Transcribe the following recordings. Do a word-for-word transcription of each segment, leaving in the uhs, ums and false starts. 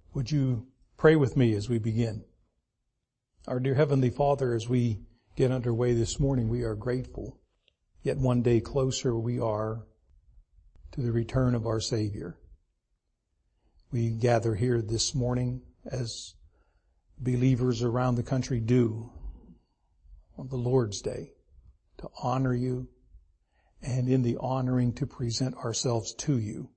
Would you pray with me as we begin? Our dear Heavenly Father, as we get underway this morning, we are grateful. Yet one day closer we are to the return of our Savior. We gather here this morning as believers around the country do on the Lord's Day to honor you, and in the honoring to present ourselves to you,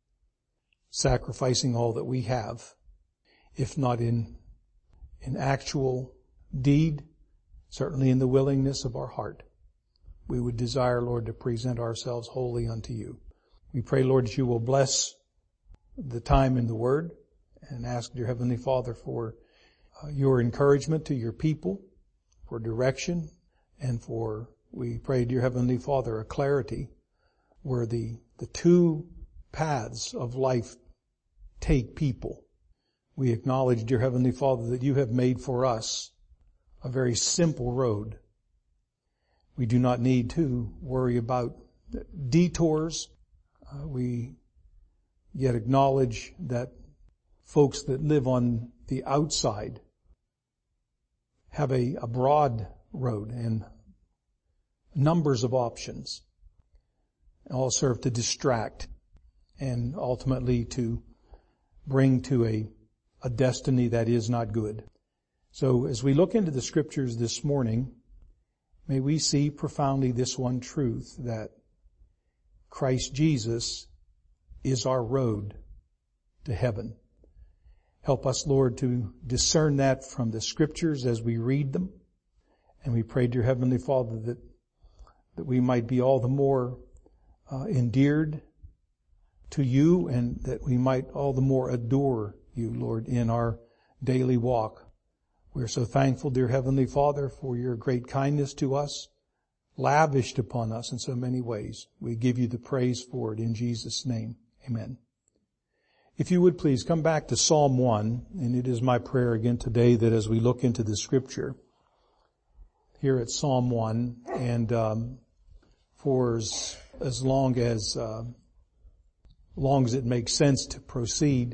sacrificing all that we have, if not in, in actual deed, certainly in the willingness of our heart. We would desire, Lord, to present ourselves wholly unto you. We pray, Lord, that you will bless the time in the Word, and ask, dear Heavenly Father, for uh, your encouragement to your people, for direction, and for, we pray, dear Heavenly Father, a clarity where the, the two paths of life take people. We acknowledge, dear Heavenly Father, that you have made for us a very simple road. We do not need to worry about detours. Uh, we yet acknowledge that folks that live on the outside have a, a broad road and numbers of options. All serve to distract and ultimately to bring to a a destiny that is not good. So as we look into the scriptures this morning, may we see profoundly this one truth, that Christ Jesus is our road to heaven. Help us, Lord, to discern that from the scriptures as we read them. And we pray, dear Heavenly Father, that, that we might be all the more uh, endeared to you, and that we might all the more adore you, Lord, in our daily walk. We're so thankful, dear Heavenly Father, for your great kindness to us, lavished upon us in so many ways. We give you the praise for it in Jesus' name. Amen. If you would please come back to Psalm one, and it is my prayer again today that as we look into the scripture here at Psalm one, and um, for as, as long as uh, long as it makes sense to proceed,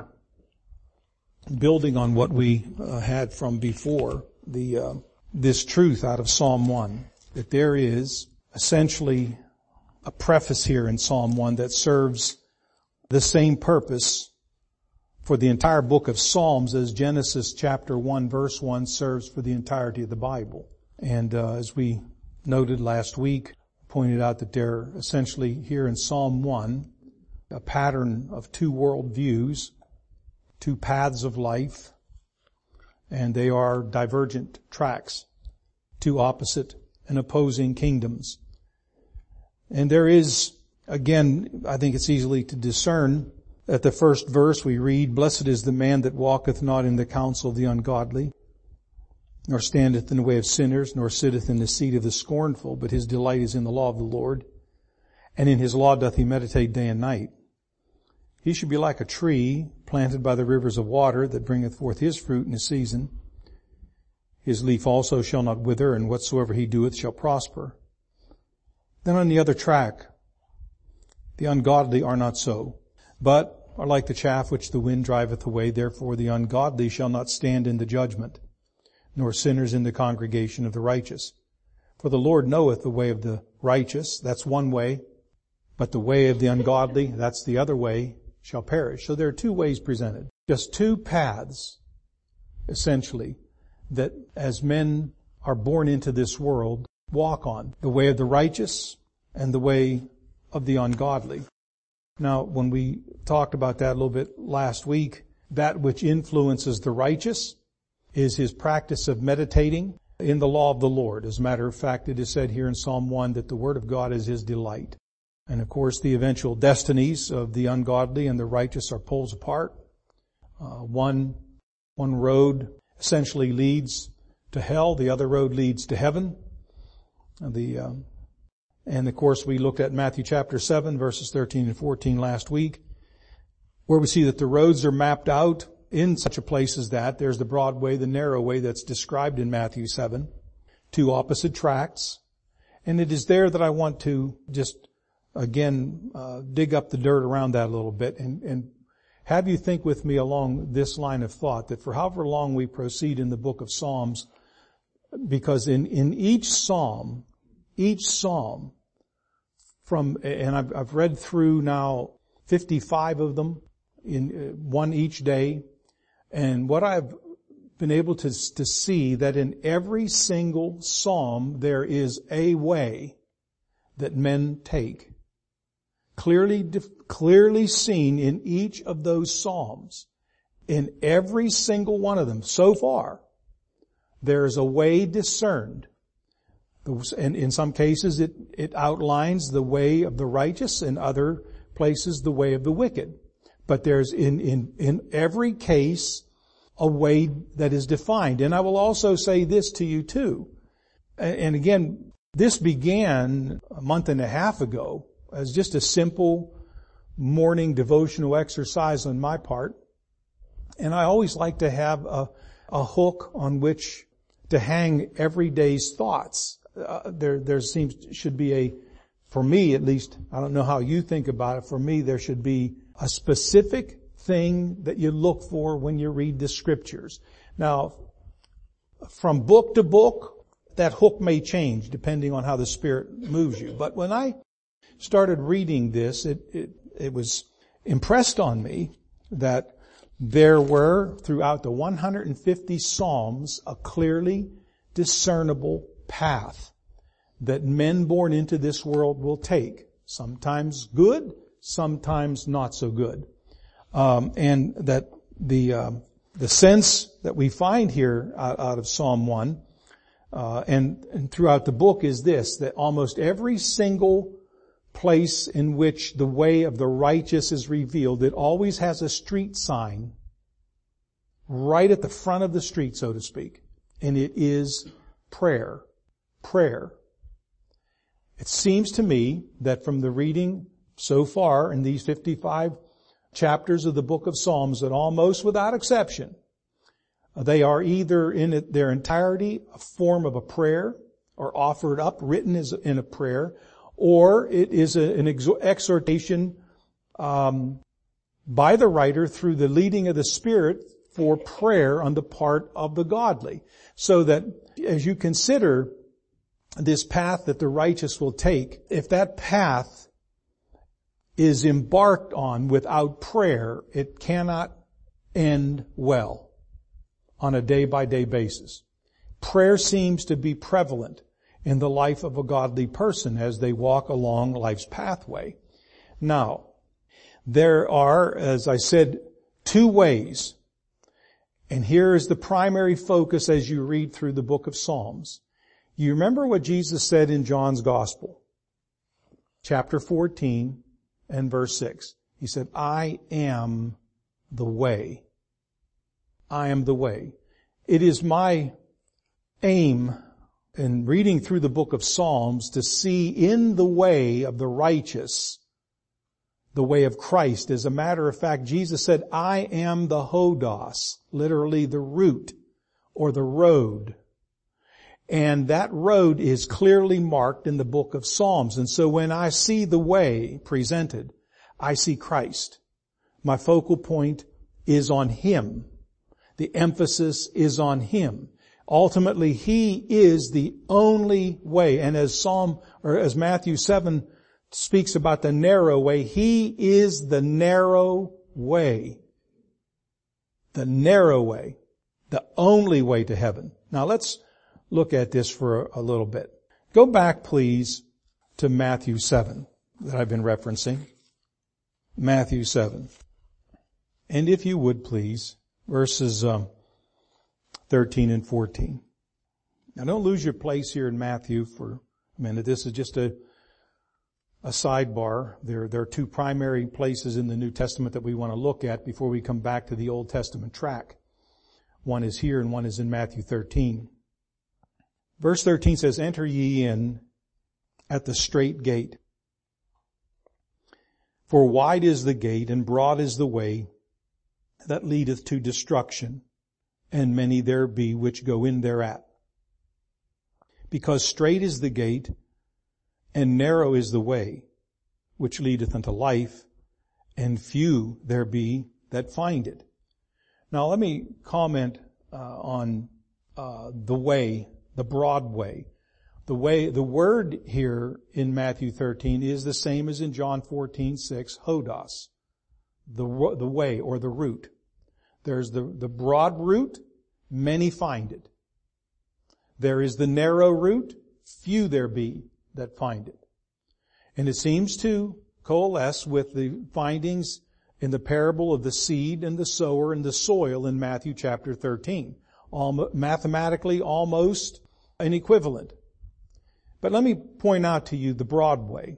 building on what we uh, had from before, the uh, this truth out of Psalm one, that there is essentially a preface here in Psalm one that serves the same purpose for the entire book of Psalms as Genesis chapter one verse one serves for the entirety of the Bible. And uh, as we noted last week, pointed out that there essentially here in Psalm one, a pattern of two world views, two paths of life, and they are divergent tracks, two opposite and opposing kingdoms. And there is, again, I think it's easily to discern, at the first verse we read, "Blessed is the man that walketh not in the counsel of the ungodly, nor standeth in the way of sinners, nor sitteth in the seat of the scornful, but his delight is in the law of the Lord, and in his law doth he meditate day and night. He should be like a tree planted by the rivers of water, that bringeth forth his fruit in his season. His leaf also shall not wither, and whatsoever he doeth shall prosper." Then on the other track, "The ungodly are not so, but are like the chaff which the wind driveth away. Therefore the ungodly shall not stand in the judgment, nor sinners in the congregation of the righteous. For the Lord knoweth the way of the righteous," that's one way, "but the way of the ungodly," that's the other way, "shall perish." So there are two ways presented. Just two paths, essentially, that as men are born into this world, walk on. The way of the righteous and the way of the ungodly. Now, when we talked about that a little bit last week, that which influences the righteous is his practice of meditating in the law of the Lord. As a matter of fact, it is said here in Psalm one that the Word of God is his delight. And of course, the eventual destinies of the ungodly and the righteous are poles apart. Uh, one, one road essentially leads to hell. The other road leads to heaven. And the, um, and of course, we looked at Matthew chapter seven, verses thirteen and fourteen last week, where we see that the roads are mapped out in such a place as that. There's the broad way, the narrow way that's described in Matthew seven. Two opposite tracks. And it is there that I want to just again, uh, dig up the dirt around that a little bit and, and have you think with me along this line of thought, that for however long we proceed in the book of Psalms, because in, in each psalm, each psalm from, and I've, I've read through now fifty-five of them, in uh, one each day, and what I've been able to, to see that in every single psalm there is a way that men take. Clearly, clearly seen in each of those psalms. In every single one of them so far, there is a way discerned. And in some cases it, it outlines the way of the righteous, in other places the way of the wicked. But there's in, in, in every case a way that is defined. And I will also say this to you too. And again, this began a month and a half ago as just a simple morning devotional exercise on my part. And I always like to have a, a hook on which to hang every day's thoughts. Uh, there, there seems, should be a, for me at least, I don't know how you think about it, for me there should be a specific thing that you look for when you read the scriptures. Now, from book to book, that hook may change depending on how the Spirit moves you. But when I started reading this, it, it, it was impressed on me that there were, throughout the one hundred fifty Psalms, a clearly discernible path that men born into this world will take. Sometimes good, sometimes not so good. Um, and that the, um, the sense that we find here out, out of Psalm one, uh, and, and throughout the book is this, that almost every single place in which the way of the righteous is revealed, it always has a street sign right at the front of the street, so to speak. And it is prayer. Prayer. It seems to me that from the reading so far in these fifty-five chapters of the book of Psalms, that almost without exception, they are either in their entirety a form of a prayer, or offered up, written as in a prayer, or it is a, an exhortation um, by the writer through the leading of the Spirit for prayer on the part of the godly. So that as you consider this path that the righteous will take, if that path is embarked on without prayer, it cannot end well on a day-by-day basis. Prayer seems to be prevalent in the life of a godly person as they walk along life's pathway. Now, there are, as I said, two ways. And here is the primary focus as you read through the book of Psalms. You remember what Jesus said in John's Gospel, chapter fourteen and verse six. He said, I am the way. I am the way. It is my aim in reading through the book of Psalms to see in the way of the righteous the way of Christ. As a matter of fact, Jesus said, I am the hodos, literally the route or the road. And that road is clearly marked in the book of Psalms. And so when I see the way presented, I see Christ. My focal point is on Him. The emphasis is on Him. Ultimately, He is the only way. And as Psalm, or as Matthew seven speaks about the narrow way, He is the narrow way. The narrow way. The only way to heaven. Now let's look at this for a little bit. Go back, please, to Matthew seven that I've been referencing. Matthew seven. And if you would, please, verses um, thirteen and fourteen. Now don't lose your place here in Matthew for a minute. This is just a a sidebar. There, there are two primary places in the New Testament that we want to look at before we come back to the Old Testament track. One is here and one is in Matthew thirteen. Verse thirteen says, enter ye in at the strait gate. For wide is the gate and broad is the way that leadeth to destruction, and many there be which go in thereat. Because strait is the gate, and narrow is the way which leadeth unto life, and few there be that find it. Now let me comment uh, on uh, the way, the broad way. The way, the word here in Matthew thirteen is the same as in John fourteen six, hodos, the the way or the route. There's the, the broad route, many find it. There is the narrow route, few there be that find it. And it seems to coalesce with the findings in the parable of the seed and the sower and the soil in Matthew chapter thirteen. Almost, mathematically almost an equivalent. But let me point out to you the broad way.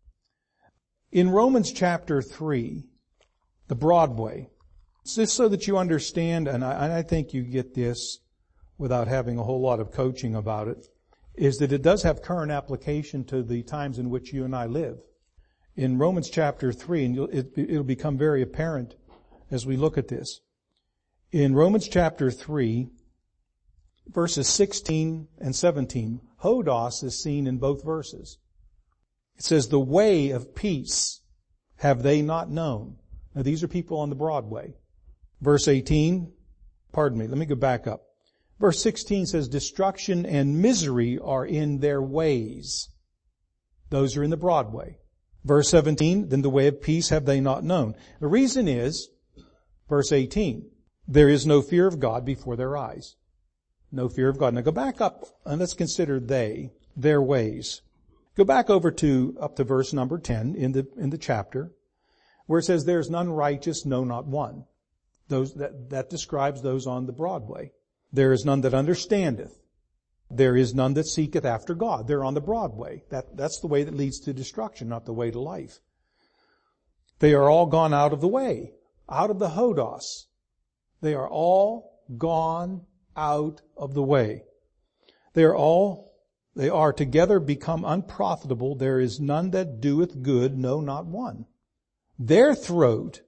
In Romans chapter three, the broad way, just so that you understand, and I, and I think you get this without having a whole lot of coaching about it, is that it does have current application to the times in which you and I live. In Romans chapter three, and you'll, it, it'll become very apparent as we look at this. In Romans chapter three, verses sixteen and seventeen, hodos is seen in both verses. It says, the way of peace have they not known. Now these are people on the broad way. Verse eighteen, pardon me, let me go back up. Verse sixteen says, destruction and misery are in their ways. Those are in the broad way. Verse seventeen, then the way of peace have they not known. The reason is, verse eighteen, there is no fear of God before their eyes. No fear of God. Now go back up and let's consider they, their ways. Go back over to, up to verse number ten in the, in the chapter, where it says, there is none righteous, no, not one. Those, that, that describes those on the broad way. There is none that understandeth. There is none that seeketh after God. They're on the broad way. That, that's the way that leads to destruction, not the way to life. They are all gone out of the way, out of the hodos. They are all gone out of the way. They are all, they are together become unprofitable. There is none that doeth good, no, not one. Their throat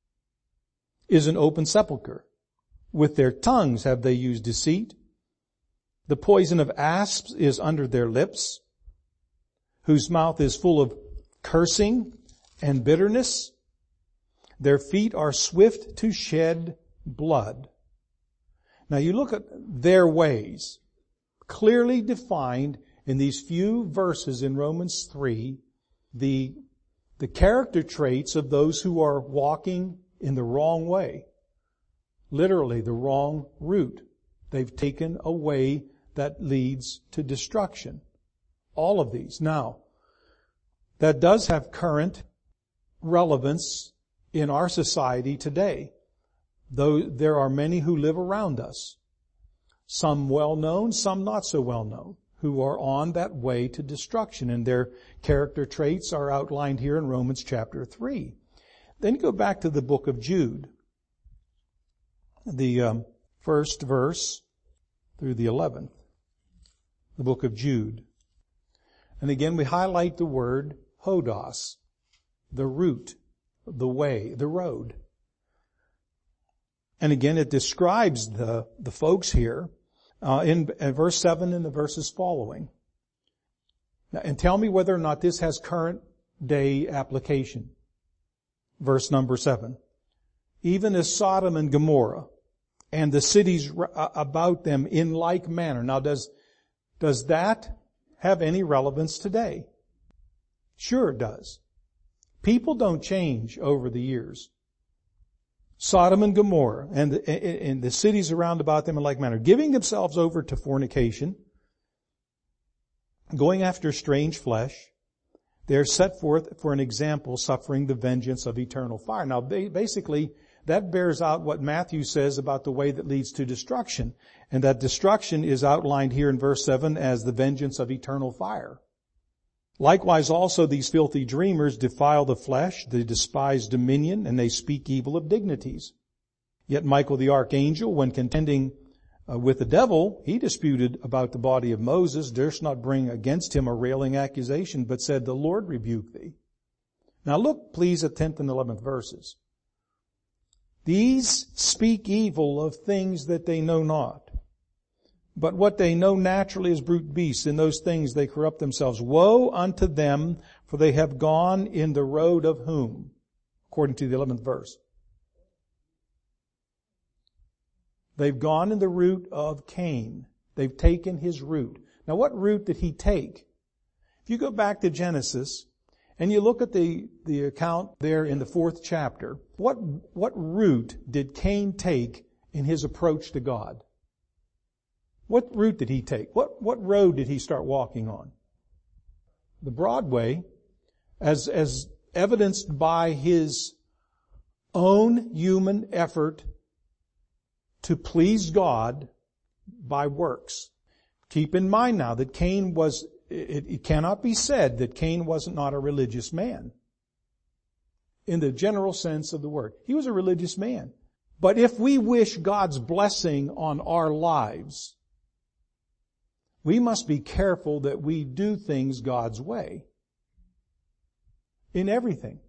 is an open sepulchre. With their tongues have they used deceit. The poison of asps is under their lips, whose mouth is full of cursing and bitterness. Their feet are swift to shed blood. Now you look at their ways, clearly defined in these few verses in Romans three, the, the character traits of those who are walking in the wrong way. Literally the wrong route. They've taken a way that leads to destruction. All of these. Now, that does have current relevance in our society today. Though there are many who live around us, some well known, some not so well known, who are on that way to destruction, and their character traits are outlined here in Romans chapter three. Then go back to the book of Jude, the um, first verse through the eleventh, the book of Jude. And again we highlight the word hodos, the route, the way, the road. And again, it describes the, the folks here uh, in, in verse seven and the verses following. Now, and tell me whether or not this has current day application. Verse number seven. Even as Sodom and Gomorrah and the cities about them in like manner. Now, does, does that have any relevance today? Sure it does. People don't change over the years. Sodom and Gomorrah and the, and the cities around about them in like manner, giving themselves over to fornication, going after strange flesh. They're set forth for an example, suffering the vengeance of eternal fire. Now, basically, that bears out what Matthew says about the way that leads to destruction. And that destruction is outlined here in verse seven as the vengeance of eternal fire. Likewise also these filthy dreamers defile the flesh, they despise dominion, and they speak evil of dignities. Yet Michael the archangel, when contending uh, with the devil, he disputed about the body of Moses, durst not bring against him a railing accusation, but said, the Lord rebuke thee. Now look please at tenth and eleventh verses. These speak evil of things that they know not. But what they know naturally is brute beasts. In those things they corrupt themselves. Woe unto them, for they have gone in the road of whom? According to the eleventh verse. They've gone in the route of Cain. They've taken his route. Now what route did he take? If you go back to Genesis and you look at the, the account there in the fourth chapter, what, what route did Cain take in his approach to God? What route did he take? What, what road did he start walking on? The broad way, as, as evidenced by his own human effort to please God by works. Keep in mind now that Cain was, it, it cannot be said that Cain was not a religious man. In the general sense of the word. He was a religious man. But if we wish God's blessing on our lives, we must be careful that we do things God's way. In everything.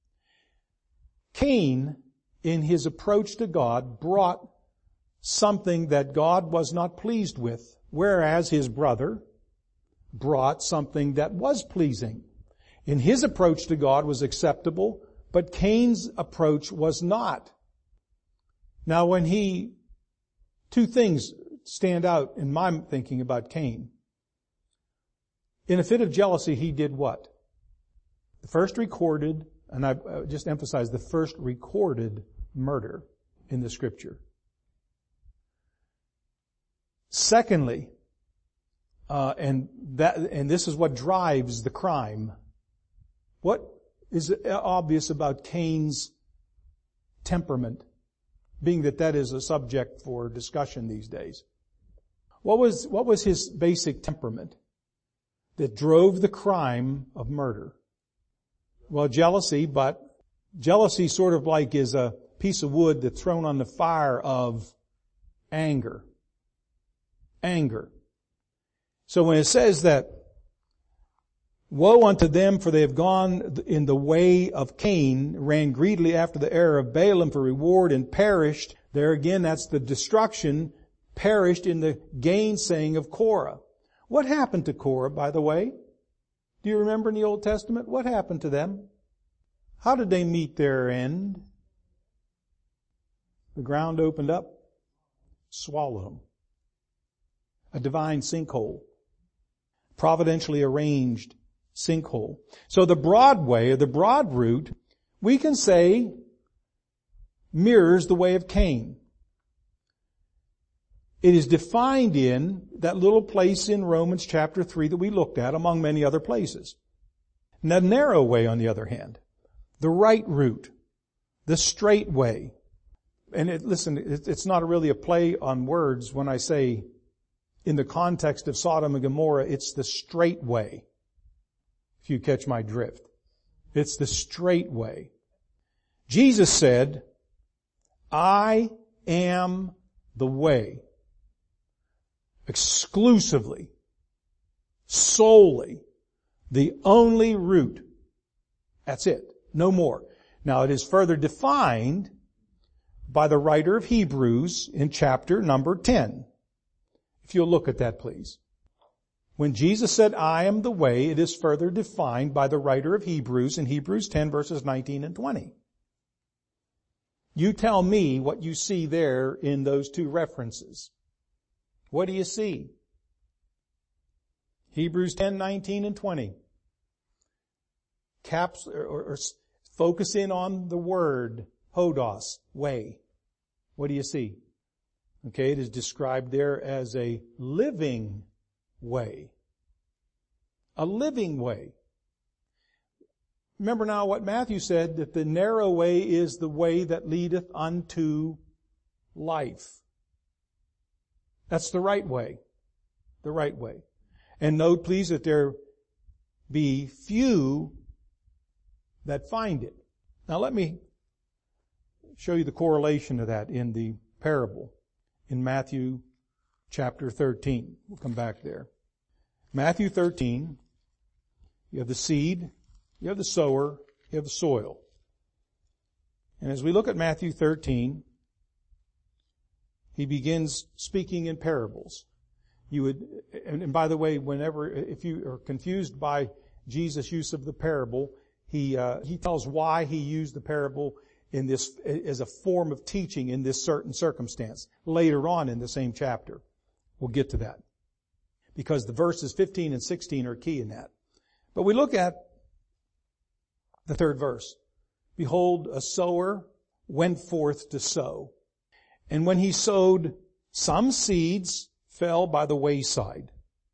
Cain, in his approach to God, brought something that God was not pleased with, whereas his brother brought something that was pleasing. In his approach to God was acceptable, but Cain's approach was not. Now when he, two things stand out in my thinking about Cain. In a fit of jealousy, he did what? The first recorded, and I just emphasize the first recorded murder in the Scripture. Secondly, uh, and that, and this is what drives the crime. What is obvious about Cain's temperament, being that that is a subject for discussion these days? What was, what was his basic temperament that drove the crime of murder? Well, jealousy, but jealousy sort of like is a piece of wood that's thrown on the fire of anger. Anger. So when it says that, woe unto them, for they have gone in the way of Cain, ran greedily after the error of Balaam for reward and perished. There again, that's the destruction, perished in the gainsaying of Korah. What happened to Korah, by the way? Do you remember in the Old Testament? What happened to them? How did they meet their end? The ground opened up, swallowed them. A divine sinkhole. Providentially arranged sinkhole. So the broad way, or the broad route, we can say mirrors the way of Cain. It is defined in that little place in Romans chapter three that we looked at, among many other places. And the narrow way, on the other hand, the right route, the straight way. And it, listen, it, it's not really a play on words when I say, in the context of Sodom and Gomorrah, it's the straight way. If you catch my drift. It's the straight way. Jesus said, I am the way. Exclusively, solely, the only route. That's it. No more. Now it is further defined by the writer of Hebrews in chapter number ten. If you'll look at that, please. When Jesus said, I am the way, it is further defined by the writer of Hebrews in Hebrews ten verses nineteen and twenty. You tell me what you see there in those two references. What do you see? Hebrews ten, nineteen and twenty. Caps, or, or, or focus in on the word, hodos, way. What do you see? Okay, it is described there as a living way. A living way. Remember now what Matthew said, that the narrow way is the way that leadeth unto life. That's the right way. The right way. And note please that there be few that find it. Now let me show you the correlation of that in the parable in Matthew chapter thirteen. We'll come back there. Matthew thirteen, you have the seed, you have the sower, you have the soil. And as we look at Matthew thirteen, he begins speaking in parables. You would, and, and by the way, whenever, if you are confused by Jesus' use of the parable, he, uh, he tells why he used the parable in this, as a form of teaching in this certain circumstance. Later on in the same chapter. We'll get to that. Because the verses fifteen and sixteen are key in that. But we look at the third verse. Behold, a sower went forth to sow. And when he sowed, some seeds fell by the wayside.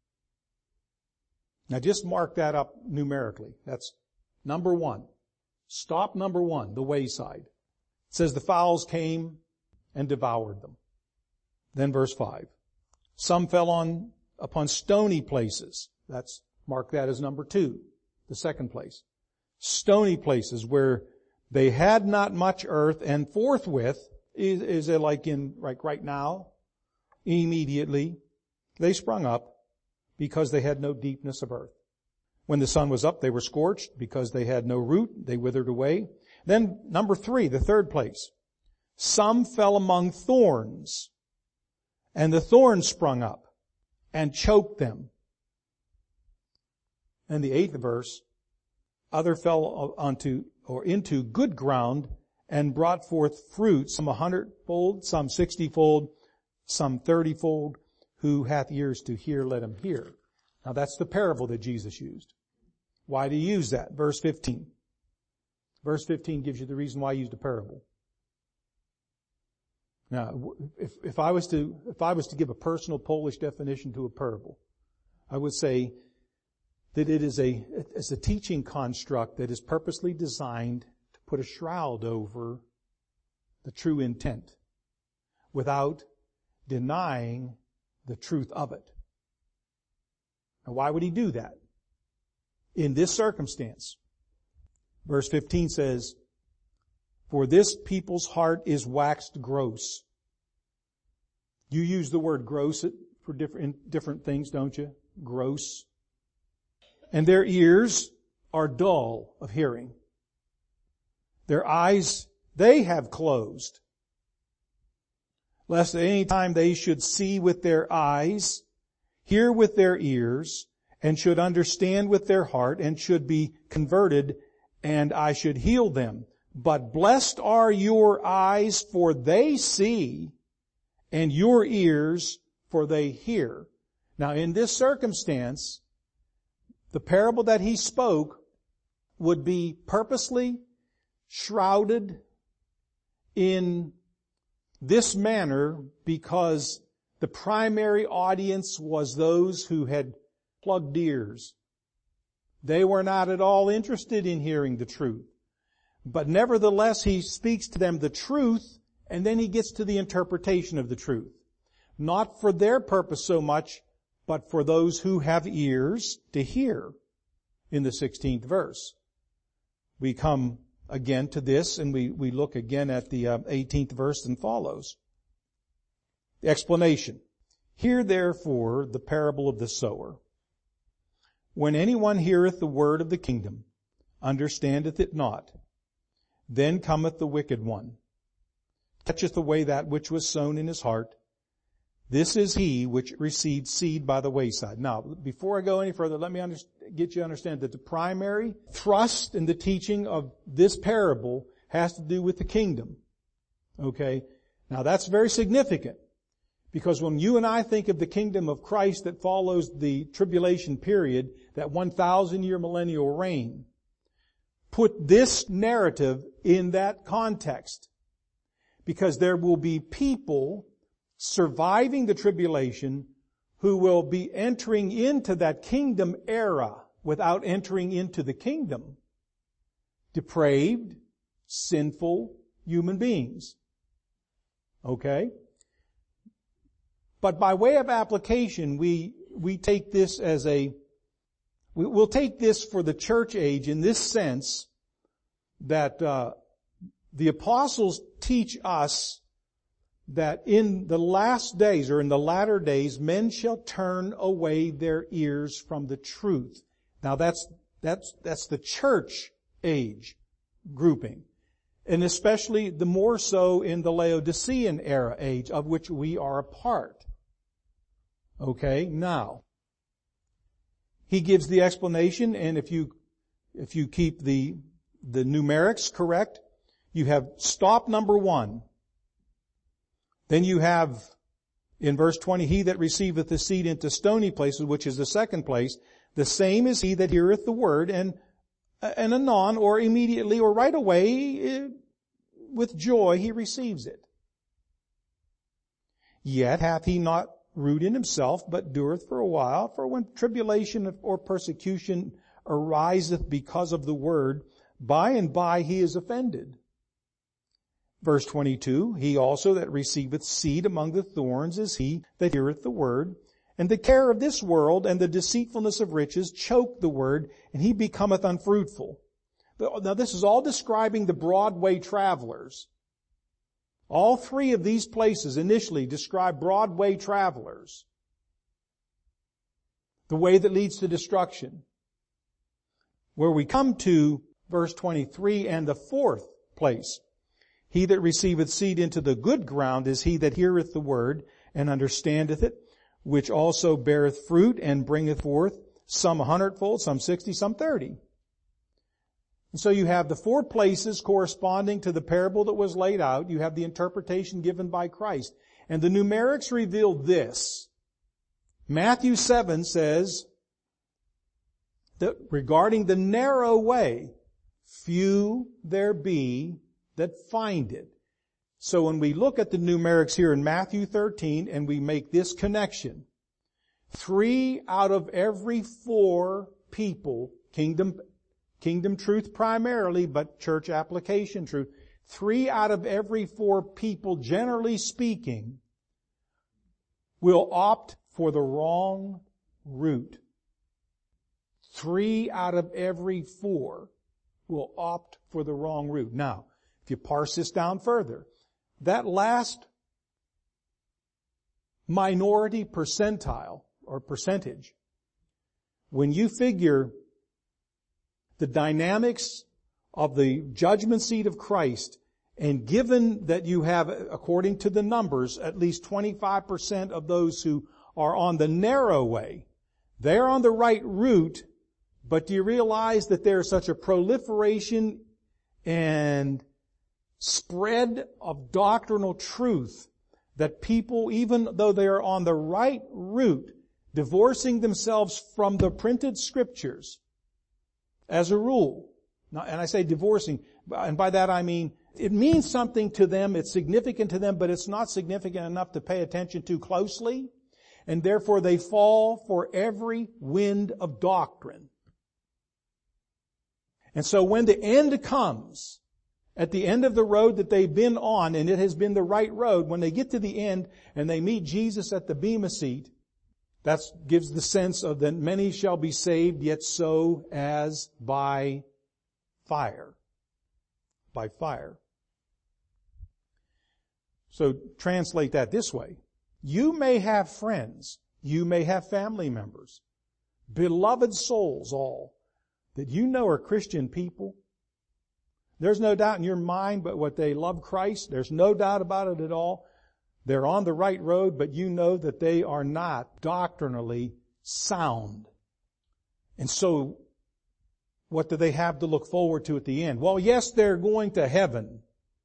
Now just mark that up numerically. That's number one. Stop number one, the wayside. It says the fowls came and devoured them. Then verse five. Some fell on upon stony places. That's, mark that as number two, the second place. Stony places where they had not much earth, and forthwith, is, is it like in, like right now, immediately, they sprung up because they had no deepness of earth. When the sun was up, they were scorched because they had no root. They withered away. Then number three, the third place. Some fell among thorns, and the thorns sprung up and choked them. And the eighth verse, other fell onto or into good ground and brought forth fruit, some a hundredfold, some sixtyfold, some thirtyfold. Who hath ears to hear, let him hear. Now that's the parable that Jesus used. Why do you use that? Verse fifteen. Verse fifteen gives you the reason why he used a parable. Now, if, if I was to, if I was to give a personal Polish definition to a parable, I would say that it is a, it's a teaching construct that is purposely designed to put a shroud over the true intent without denying the truth of it. Now, why would he do that? In this circumstance, verse fifteen says, for this people's heart is waxed gross. You use the word gross for different, different things, don't you? Gross. And their ears are dull of hearing. Their eyes they have closed, lest at any time they should see with their eyes, hear with their ears, and should understand with their heart, and should be converted, and I should heal them. But blessed are your eyes, for they see, and your ears, for they hear. Now in this circumstance, the parable that he spoke would be purposely shrouded in this manner because the primary audience was those who had plugged ears. They were not at all interested in hearing the truth. But nevertheless, he speaks to them the truth, and then he gets to the interpretation of the truth. Not for their purpose so much, but for those who have ears to hear. In the sixteenth verse, we come again to this, and we, we look again at the uh, eighteenth verse and follows. The explanation. Hear therefore the parable of the sower. When anyone heareth the word of the kingdom, understandeth it not, then cometh the wicked one, toucheth away that which was sown in his heart. This is he which received seed by the wayside. Now, before I go any further, let me under, get you to understand that the primary thrust in the teaching of this parable has to do with the kingdom. Okay? Now that's very significant, because when you and I think of the kingdom of Christ that follows the tribulation period, that one thousand year millennial reign, put this narrative in that context. Because there will be people surviving the tribulation who will be entering into that kingdom era without entering into the kingdom. Depraved, sinful human beings. Okay? But by way of application, we, we take this as a, we, we'll take this for the church age in this sense that, uh, the apostles teach us that in the last days or in the latter days, men shall turn away their ears from the truth. Now that's, that's, that's the church age grouping. And especially the more so in the Laodicean era age of which we are a part. Okay, now, he gives the explanation, and if you, if you keep the, the numerics correct, you have stop number one. Then you have, in verse twenty, he that receiveth the seed into stony places, which is the second place, the same is he that heareth the word, and, and anon, or immediately, or right away, with joy he receives it. Yet hath he not root in himself, but dureth for a while. For when tribulation or persecution ariseth because of the word, by and by he is offended. Verse twenty-two, he also that receiveth seed among the thorns is he that heareth the word, and the care of this world and the deceitfulness of riches choke the word, and he becometh unfruitful. Now this is all describing the Broadway travelers. All three of these places initially describe Broadway travelers. The way that leads to destruction. Where we come to verse twenty-three and the fourth place. He that receiveth seed into the good ground is he that heareth the word and understandeth it, which also beareth fruit and bringeth forth some a hundredfold, some sixty, some thirty. And so you have the four places corresponding to the parable that was laid out. You have the interpretation given by Christ. And the numerics reveal this. Matthew seven says that regarding the narrow way, few there be that find it. So when we look at the numerics here in Matthew thirteen and we make this connection, three out of every four people, kingdom Kingdom truth primarily, but church application truth. Three out of every four people, generally speaking, will opt for the wrong route. Three out of every four will opt for the wrong route. Now, if you parse this down further, that last minority percentile or percentage, when you figure the dynamics of the judgment seat of Christ, and given that you have, according to the numbers, at least twenty-five percent of those who are on the narrow way, they're on the right route, but do you realize that there's such a proliferation and spread of doctrinal truth that people, even though they are on the right route, divorcing themselves from the printed scriptures, as a rule. Now, and I say divorcing, and by that I mean, it means something to them, it's significant to them, but it's not significant enough to pay attention to closely, and therefore they fall for every wind of doctrine. And so when the end comes, at the end of the road that they've been on, and it has been the right road, when they get to the end and they meet Jesus at the Bema seat, that gives the sense of that many shall be saved, yet so as by fire. By fire. So translate that this way. You may have friends, you may have family members, beloved souls all, that you know are Christian people. There's no doubt in your mind but what they love Christ. There's no doubt about it at all. They're on the right road, but you know that they are not doctrinally sound. And so, what do they have to look forward to at the end? Well, yes, they're going to heaven.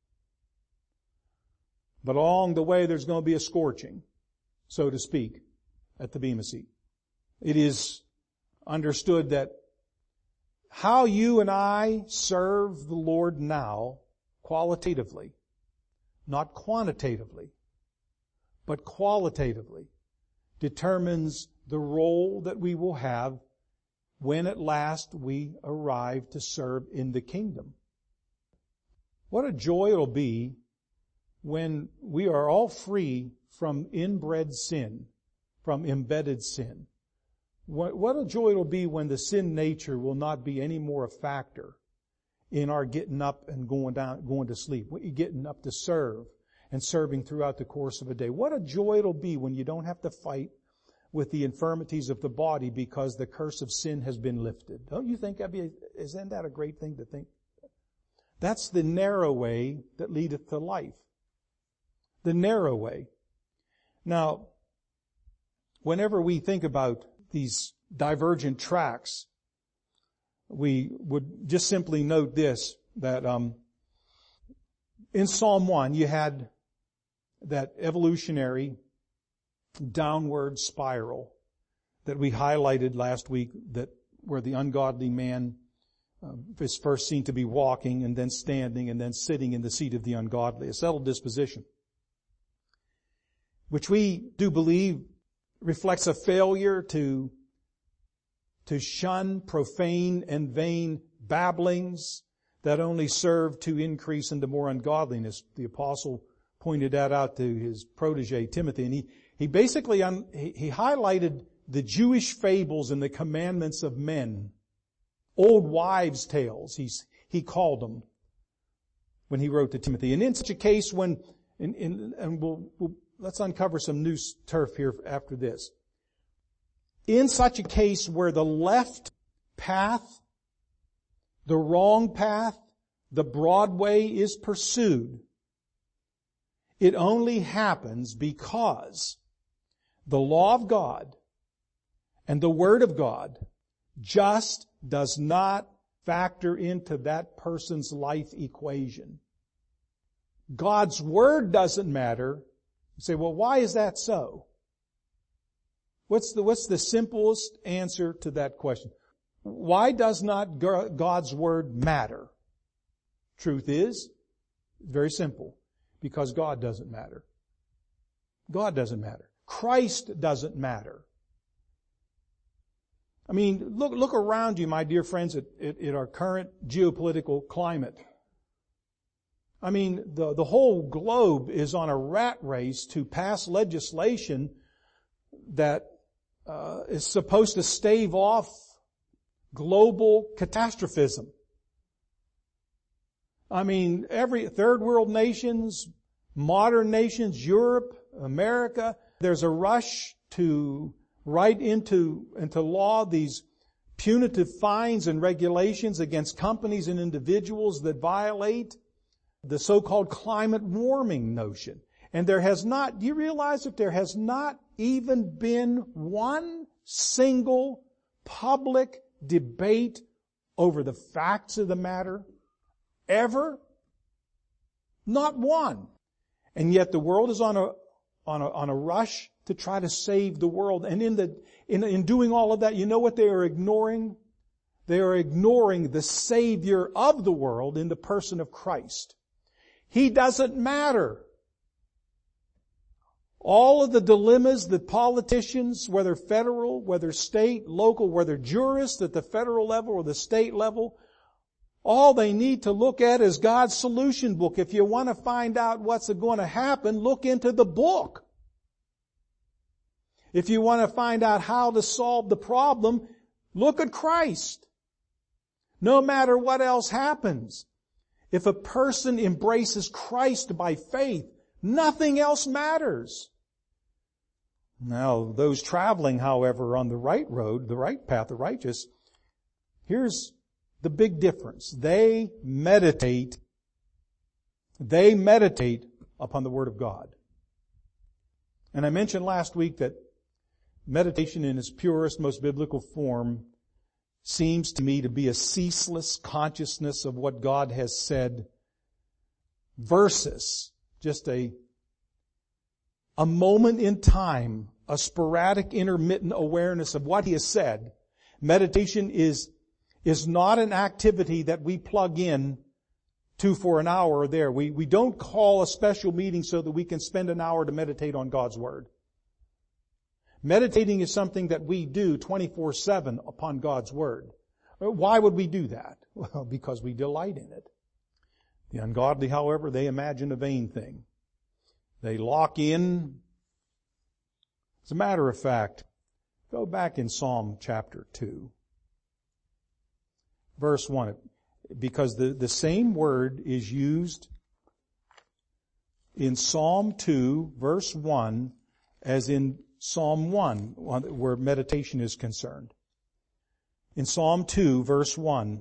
But along the way, there's going to be a scorching, so to speak, at the Bema seat. It is understood that how you and I serve the Lord now, qualitatively, not quantitatively, but qualitatively, determines the role that we will have when at last we arrive to serve in the kingdom. What a joy it'll be when we are all free from inbred sin, from embedded sin. What, what a joy it'll be when the sin nature will not be any more a factor in our getting up and going down, going to sleep, getting up to serve and serving throughout the course of a day. What a joy it'll be when you don't have to fight with the infirmities of the body because the curse of sin has been lifted. Don't you think that'd be, isn't that a great thing to think? That's the narrow way that leadeth to life. The narrow way. Now, whenever we think about these divergent tracks, we would just simply note this, that um, In Psalm one, you had that evolutionary downward spiral that we highlighted last week, that where the ungodly man uh, is first seen to be walking and then standing and then sitting in the seat of the ungodly, a settled disposition, which we do believe reflects a failure to, to shun profane and vain babblings that only serve to increase into more ungodliness. The apostle pointed that out to his protege Timothy, and he, he basically, un, he, he highlighted the Jewish fables and the commandments of men. Old wives' tales, he's, he called them when he wrote to Timothy. And in such a case when, in, in, and we'll, we'll, let's uncover some new turf here after this. In such a case where the left path, the wrong path, the broad way is pursued, it only happens because the law of God and the Word of God just does not factor into that person's life equation. God's Word doesn't matter. You say, well, why is that so? What's the, what's the simplest answer to that question? Why does not God's Word matter? Truth is, very simple. Because God doesn't matter. God doesn't matter. Christ doesn't matter. I mean, look, look around you, my dear friends, at, at, at our current geopolitical climate. I mean, the, the whole globe is on a rat race to pass legislation that uh, is supposed to stave off global catastrophism. I mean, every third world nations, modern nations, Europe, America, there's a rush to write into, into law these punitive fines and regulations against companies and individuals that violate the so-called climate warming notion. And there has not, do you realize that there has not even been one single public debate over the facts of the matter? Ever? Not one. And yet the world is on a, on a, on a rush to try to save the world. And in the, in, in doing all of that, you know what they are ignoring? They are ignoring the Savior of the world in the person of Christ. He doesn't matter. All of the dilemmas that politicians, whether federal, whether state, local, whether jurists at the federal level or the state level, all they need to look at is God's solution book. If you want to find out what's going to happen, look into the book. If you want to find out how to solve the problem, look at Christ. No matter what else happens, if a person embraces Christ by faith, nothing else matters. Now, those traveling, however, on the right road, the right path, the righteous, here's the big difference. They meditate, they meditate upon the Word of God. And I mentioned last week that meditation in its purest, most biblical form seems to me to be a ceaseless consciousness of what God has said versus just a, a moment in time, a sporadic, intermittent awareness of what He has said. Meditation is is not an activity that we plug in to for an hour or there. We, we don't call a special meeting so that we can spend an hour to meditate on God's Word. Meditating is something that we do twenty-four seven upon God's Word. Why would we do that? Well, because we delight in it. The ungodly, however, they imagine a vain thing. They lock in. As a matter of fact, go back in Psalm chapter two. Verse one, because the, the same word is used in Psalm two, verse one, as in Psalm one, where meditation is concerned. In Psalm two, verse one,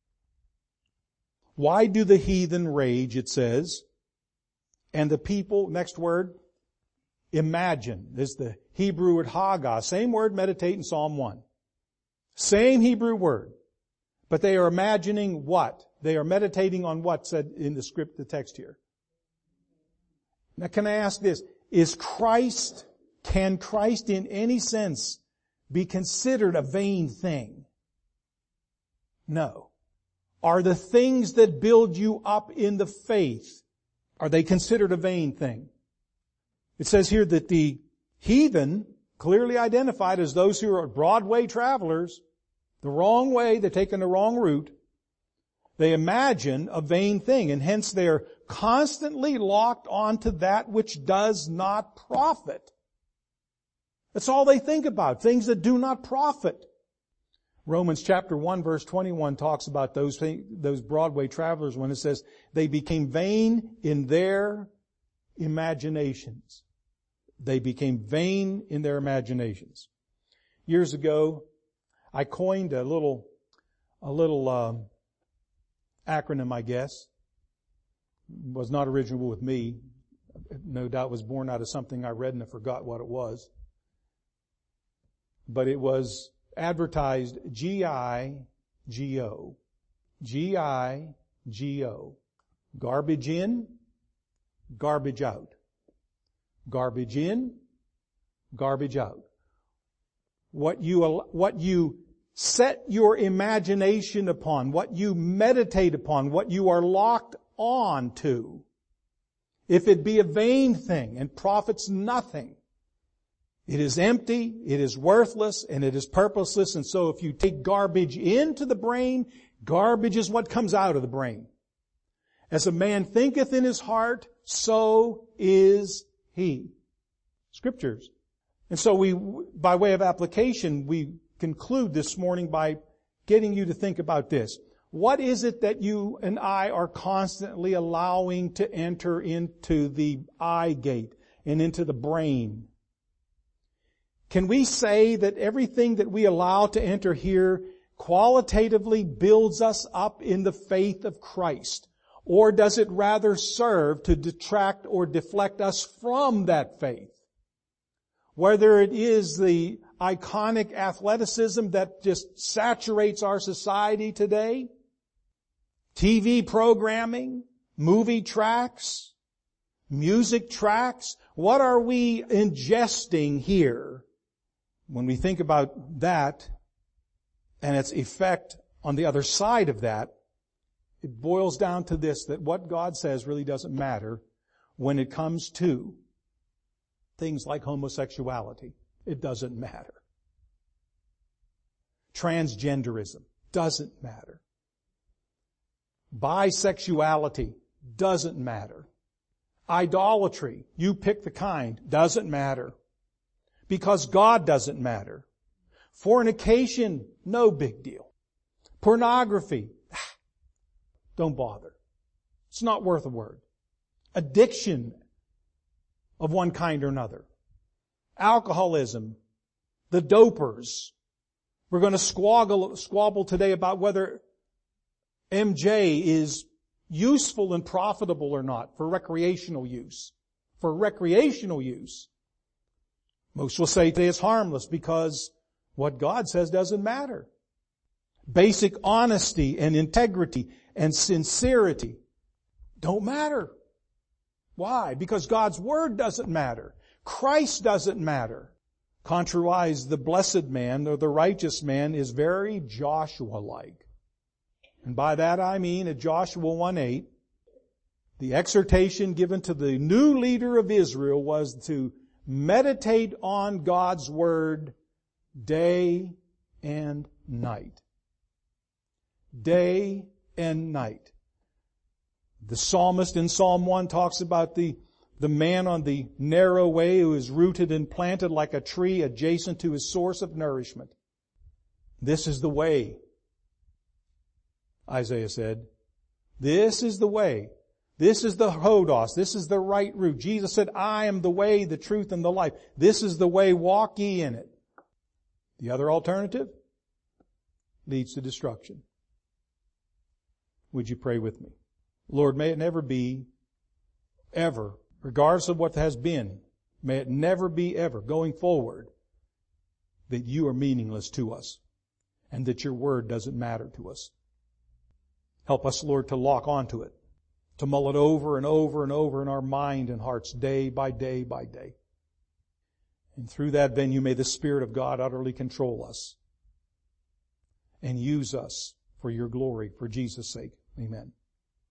why do the heathen rage, it says, and the people, next word, imagine. This is the Hebrew word Haggah. Same word, meditate in Psalm one. Same Hebrew word. But they are imagining what? They are meditating on what said in the script, the text here. Now can I ask this? Is Christ, can Christ in any sense be considered a vain thing? No. Are the things that build you up in the faith, are they considered a vain thing? It says here that the heathen, clearly identified as those who are Broadway travelers, the wrong way, they're taking the wrong route, they imagine a vain thing, and hence they are constantly locked onto that which does not profit. That's all they think about, things that do not profit. Romans chapter one verse twenty-one talks about those things, those Broadway travelers when it says they became vain in their imaginations. They became vain in their imaginations. Years ago, I coined a little, a little um, acronym, I guess. It was not original with me. No doubt was born out of something I read and I forgot what it was. But it was advertised G I G O. G I G O. Garbage in, garbage out. Garbage in, garbage out. What you, what you set your imagination upon, what you meditate upon, what you are locked on to, if it be a vain thing and profits nothing, it is empty, it is worthless, and it is purposeless. And so if you take garbage into the brain, garbage is what comes out of the brain. As a man thinketh in his heart, so is he. Scriptures. And so we, by way of application, we conclude this morning by getting you to think about this. What is it that you and I are constantly allowing to enter into the eye gate and into the brain? Can we say that everything that we allow to enter here qualitatively builds us up in the faith of Christ? Or does it rather serve to detract or deflect us from that faith? Whether it is the iconic athleticism that just saturates our society today, T V programming, movie tracks, music tracks, what are we ingesting here? When we think about that and its effect on the other side of that, it boils down to this, that what God says really doesn't matter when it comes to things like homosexuality. It doesn't matter. Transgenderism doesn't matter. Bisexuality doesn't matter. Idolatry, you pick the kind, doesn't matter. Because God doesn't matter. Fornication, no big deal. Pornography, don't bother. It's not worth a word. Addiction of one kind or another. Alcoholism, the dopers. We're going to squabble, squabble today about whether M J is useful and profitable or not for recreational use. For recreational use. Most will say today it's harmless because what God says doesn't matter. Basic honesty and integrity and sincerity don't matter. Why? Because God's Word doesn't matter. Christ doesn't matter. Contrariwise, the blessed man or the righteous man is very Joshua-like. And by that I mean at Joshua one eight, the exhortation given to the new leader of Israel was to meditate on God's Word day and night. Day and night. The psalmist in Psalm one talks about the, the man on the narrow way who is rooted and planted like a tree adjacent to his source of nourishment. This is the way, Isaiah said. This is the way. This is the hodos. This is the right route. Jesus said, I am the way, the truth, and the life. This is the way, walk ye in it. The other alternative leads to destruction. Would you pray with me? Lord, may it never be, ever, regardless of what has been, may it never be ever, going forward, that you are meaningless to us and that your word doesn't matter to us. Help us, Lord, to lock onto it to mull it over and over and over in our mind and hearts day by day by day. And through that venue, may the Spirit of God utterly control us and use us for your glory, for Jesus' sake. Amen.